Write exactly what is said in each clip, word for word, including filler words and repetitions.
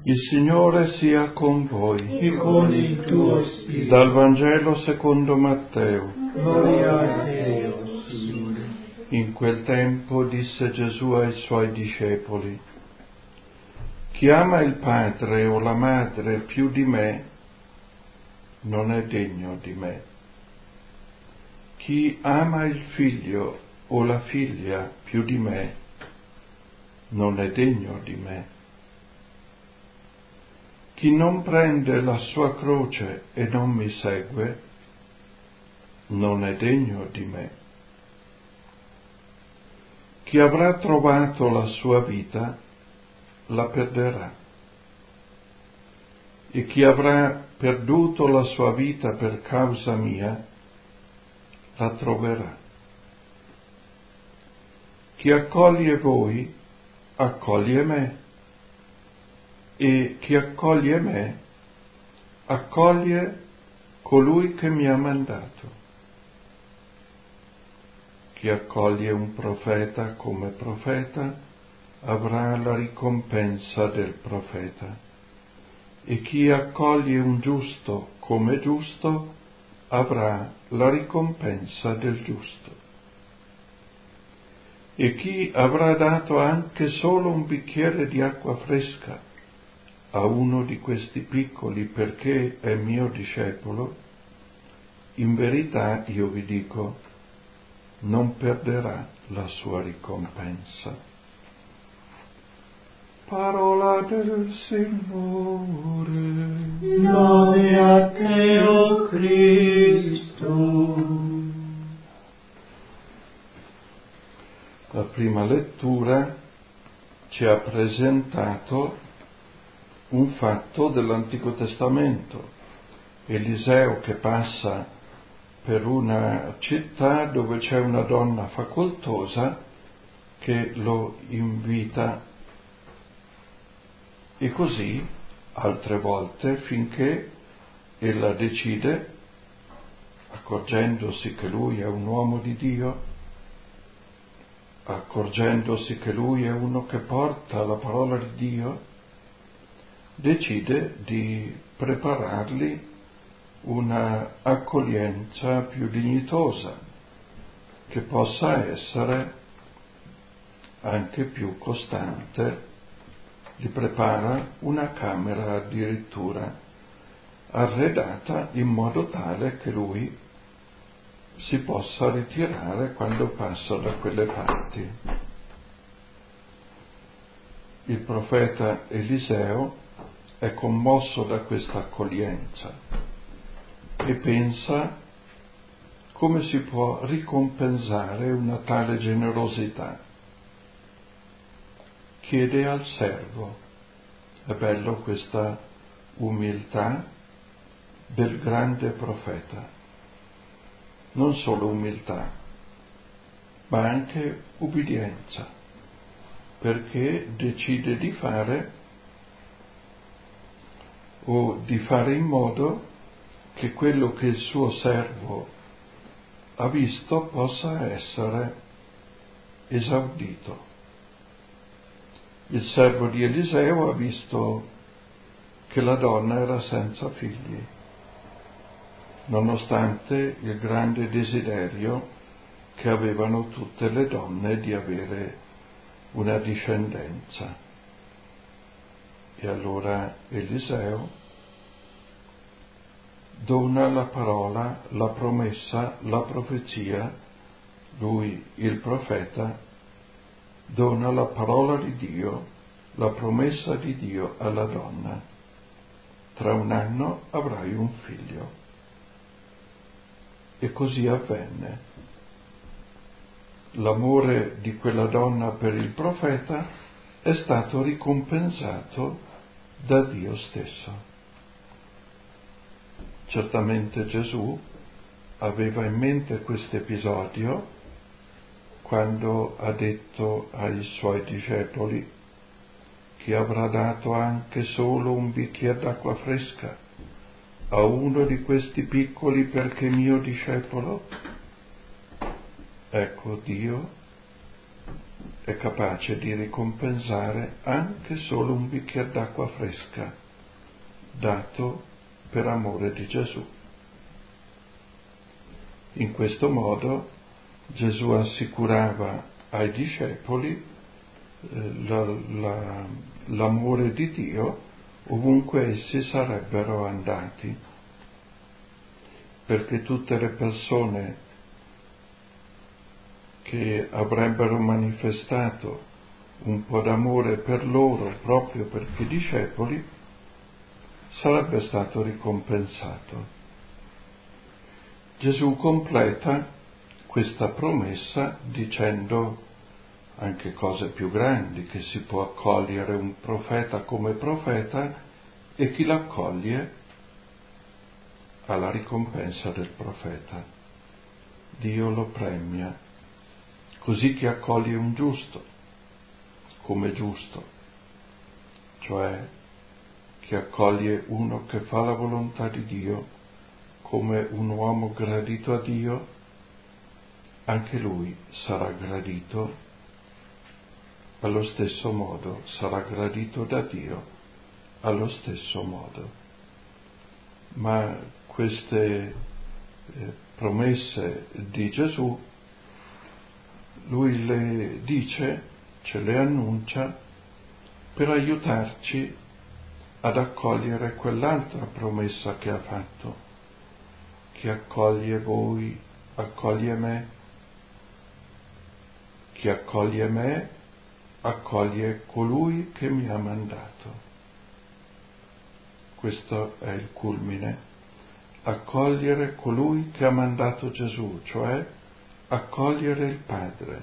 Il Signore sia con voi. E con il tuo spirito. Dal Vangelo secondo Matteo. Gloria a te, Signore. In quel tempo disse Gesù ai suoi discepoli: chi ama il padre o la madre più di me non è degno di me. Chi ama il figlio o la figlia più di me non è degno di me. Chi non prende la sua croce e non mi segue non è degno di me. Chi avrà trovato la sua vita la perderà, e chi avrà perduto la sua vita per causa mia la troverà. Chi accoglie voi accoglie me, e chi accoglie me accoglie colui che mi ha mandato. Chi accoglie un profeta come profeta avrà la ricompensa del profeta, e chi accoglie un giusto come giusto avrà la ricompensa del giusto. E chi avrà dato anche solo un bicchiere di acqua fresca a uno di questi piccoli perché è mio discepolo, in verità io vi dico, non perderà la sua ricompensa. Parola del Signore. Lode a te, o Cristo. La prima lettura ci ha presentato un fatto dell'Antico Testamento. Eliseo che passa per una città dove c'è una donna facoltosa che lo invita, e così altre volte, finché ella decide, accorgendosi che lui è un uomo di Dio, accorgendosi che lui è uno che porta la parola di Dio, decide di preparargli una accoglienza più dignitosa, che possa essere anche più costante. Gli prepara una camera addirittura arredata in modo tale che lui si possa ritirare quando passa da quelle parti. Il profeta Eliseo è commosso da questa accoglienza e pensa come si può ricompensare una tale generosità. Chiede al servo. È bello questa umiltà del grande profeta. Non solo umiltà, ma anche ubbidienza, perché decide di fare o di fare in modo che quello che il suo servo ha visto possa essere esaudito. Il servo di Eliseo ha visto che la donna era senza figli, nonostante il grande desiderio che avevano tutte le donne di avere una discendenza. E allora Eliseo dona la parola, la promessa, la profezia. Lui, il profeta, dona la parola di Dio, la promessa di Dio alla donna. Tra un anno avrai un figlio. E così avvenne. L'amore di quella donna per il profeta è stato ricompensato da Dio stesso. Certamente Gesù aveva in mente questo episodio quando ha detto ai suoi discepoli: chi avrà dato anche solo un bicchiere d'acqua fresca a uno di questi piccoli perché mio discepolo? Ecco, Dio è capace di ricompensare anche solo un bicchiere d'acqua fresca, dato per amore di Gesù. In questo modo Gesù assicurava ai discepoli eh, la, la, l'amore di Dio ovunque essi sarebbero andati, perché tutte le persone che avrebbero manifestato un po' d'amore per loro proprio perché discepoli sarebbe stato ricompensato. Gesù completa questa promessa dicendo anche cose più grandi, che si può accogliere un profeta come profeta e chi l'accoglie ha la ricompensa del profeta. Dio lo premia. Così chi accoglie un giusto come giusto, cioè chi accoglie uno che fa la volontà di Dio come un uomo gradito a Dio, anche lui sarà gradito, allo stesso modo sarà gradito da Dio, allo stesso modo. Ma queste eh, promesse di Gesù, lui le dice, ce le annuncia, per aiutarci ad accogliere quell'altra promessa che ha fatto. Chi accoglie voi, accoglie me. Chi accoglie me, accoglie colui che mi ha mandato. Questo è il culmine. Accogliere colui che ha mandato Gesù, cioè accogliere il Padre.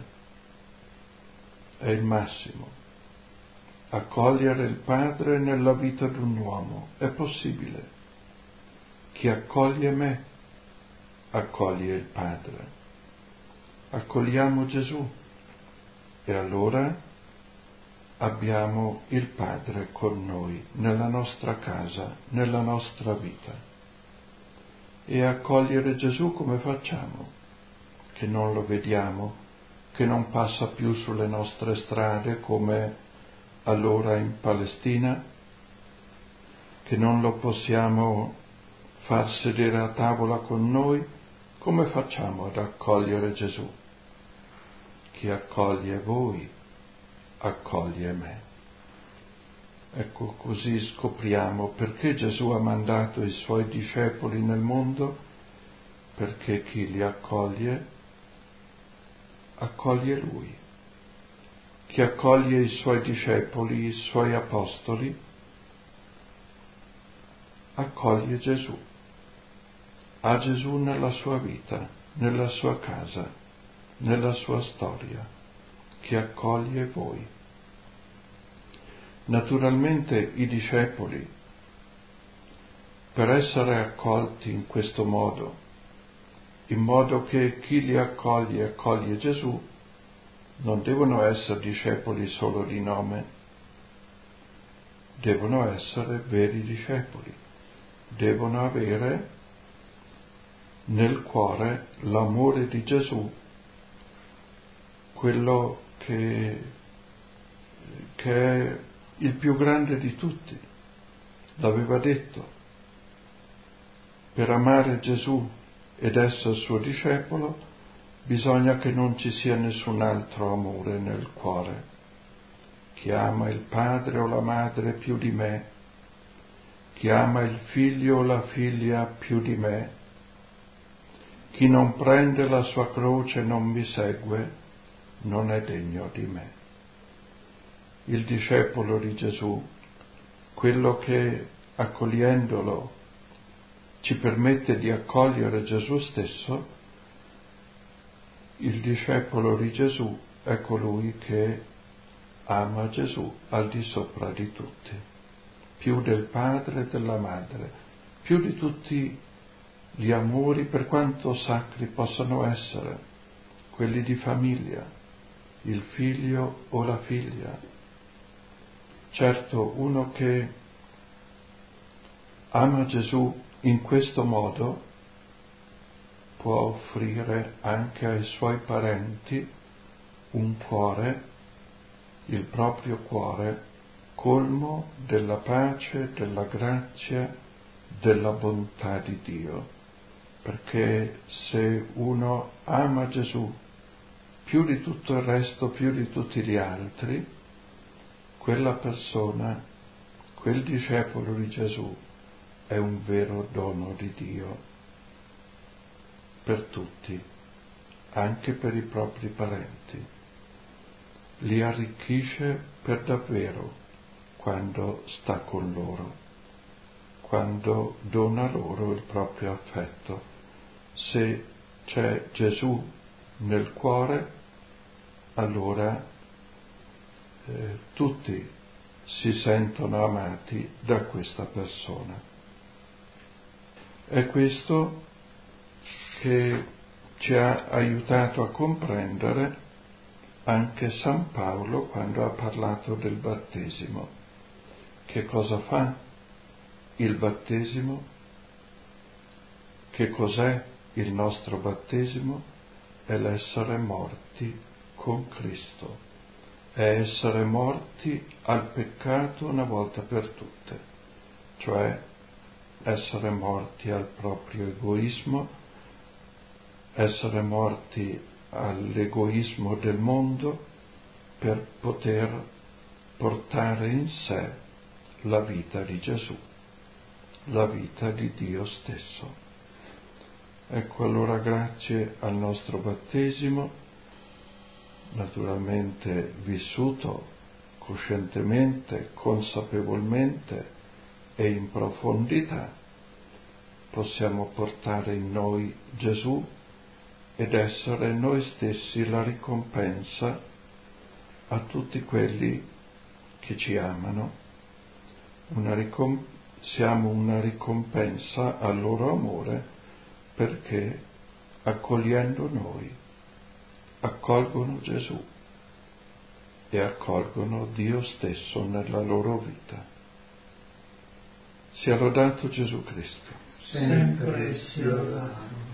È il massimo. Accogliere il Padre nella vita di un uomo è possibile. Chi accoglie me, accoglie il Padre. Accogliamo Gesù e allora abbiamo il Padre con noi, nella nostra casa, nella nostra vita. E accogliere Gesù come facciamo? Che non lo vediamo, che non passa più sulle nostre strade come allora in Palestina, che non lo possiamo far sedere a tavola con noi, come facciamo ad accogliere Gesù? Chi accoglie voi, accoglie me. Ecco, così scopriamo perché Gesù ha mandato i suoi discepoli nel mondo, perché chi li accoglie, accoglie Lui. Chi accoglie i suoi discepoli, i suoi apostoli, accoglie Gesù. Ha Gesù nella sua vita, nella sua casa, nella sua storia. Chi accoglie voi. Naturalmente i discepoli, per essere accolti in questo modo, in modo che chi li accoglie accoglie Gesù, non devono essere discepoli solo di nome, devono essere veri discepoli, devono avere nel cuore l'amore di Gesù, quello che, che è il più grande di tutti. L'aveva detto, per amare Gesù ed essere suo discepolo bisogna che non ci sia nessun altro amore nel cuore. Chi ama il padre o la madre più di me, chi ama il figlio o la figlia più di me, chi non prende la sua croce e non mi segue, non è degno di me. Il discepolo di Gesù, quello che accogliendolo ci permette di accogliere Gesù stesso, il discepolo di Gesù è colui che ama Gesù al di sopra di tutti, più del padre e della madre, più di tutti gli amori, per quanto sacri possano essere, quelli di famiglia, il figlio o la figlia. Certo, uno che ama Gesù in questo modo può offrire anche ai suoi parenti un cuore il proprio cuore colmo della pace, della grazia, della bontà di Dio, perché se uno ama Gesù più di tutto il resto, più di tutti gli altri, quella persona, quel discepolo di Gesù è un vero dono di Dio per tutti, anche per i propri parenti. Li arricchisce per davvero quando sta con loro, quando dona loro il proprio affetto. Se c'è Gesù nel cuore, allora eh, tutti si sentono amati da questa persona. È questo che ci ha aiutato a comprendere anche San Paolo quando ha parlato del battesimo. Che cosa fa il battesimo? Che cos'è il nostro battesimo? È l'essere morti con Cristo, è essere morti al peccato una volta per tutte, cioè essere morti al proprio egoismo, essere morti all'egoismo del mondo per poter portare in sé la vita di Gesù, la vita di Dio stesso. Ecco allora, grazie al nostro battesimo, naturalmente vissuto coscientemente, consapevolmente e in profondità, possiamo portare in noi Gesù ed essere noi stessi la ricompensa a tutti quelli che ci amano. Una ricom- siamo una ricompensa al loro amore perché accogliendo noi accolgono Gesù e accolgono Dio stesso nella loro vita. Sia lodato Gesù Cristo. Sempre sia lodato.